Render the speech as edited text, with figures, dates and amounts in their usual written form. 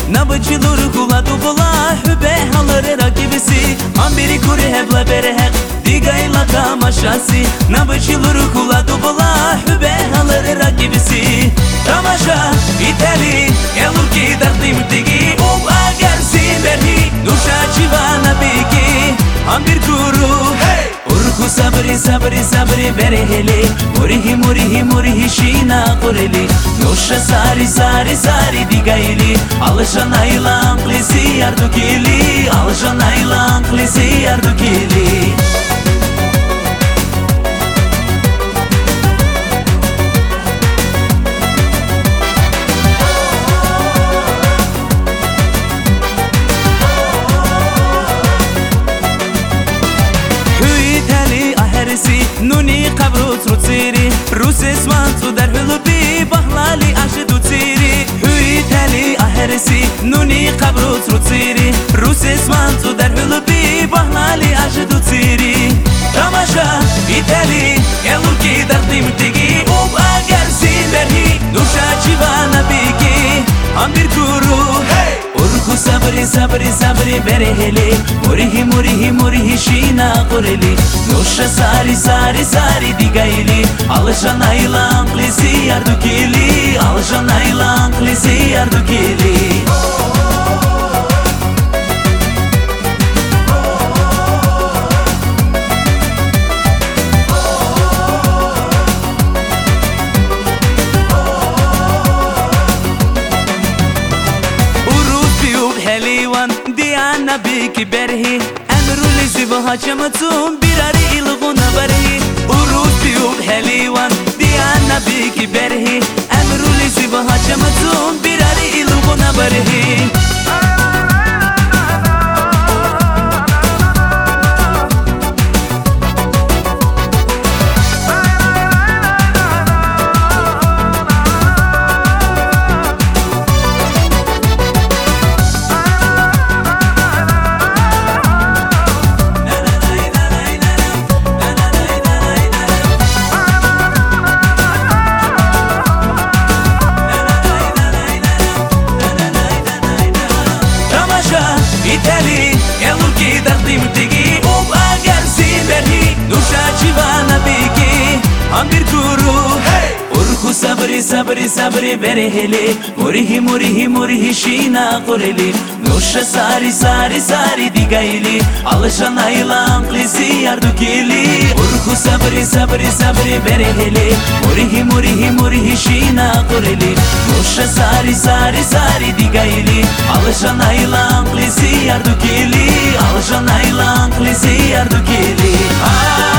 Nabıçılur kula dubula hübe haları rakibisi Ambiri kuri hebla berehek digayla tamaşası Nabıçılur kula dubula hübe haları rakibisi Tamaşa itali elur ki derdim tigi Ub agar siberhi nuşa çivana biki Ambir kuru Urku sabri sabri sabri bereheli Murihi şina kureli Nuşa sari sari sari digayli Alışan aylan klisi yardukili Alışan aylan klisi yardukili Nuni qabru trutsiri Rus esman tu der hulubi Bahlali aşidu tsiri Hüiteli aheresi Nuni qabru trutsiri Rus esman tu der hulubi Bahlali aşidu tsiri Tamaşa iteli elur ki derdim tigi Ub agar siberhi Nuşa çivana biki Ambir kuru Urku sabri sabri sabri bereheli Murihi şina kureli Nuşa sari sari sari digayli Alışan aylan klisi yardukili Alışan aylan klisi yardukili Helivan diyana biki berhi Emru lizi vahaçamatum birari ilguna berhi Uruz biyub helivan diyana biki berhi Emru lizi vahaçamatum birari ilguna berhi İtali elur ki derdim tigi Ub agar siberhi Nuşa çivana biki Ambir kuru Urku sabri sabri sabri bereheli Murihi şina kureli Nuşa sari sari sari digayli Alışan aylan klisi yardukili Urku sabri sabri sabri bereheli Murihi şina kureli Nuşa sari sari sari digayli Alışan aylan klisi yardukili Alışan aylan klisi yardukili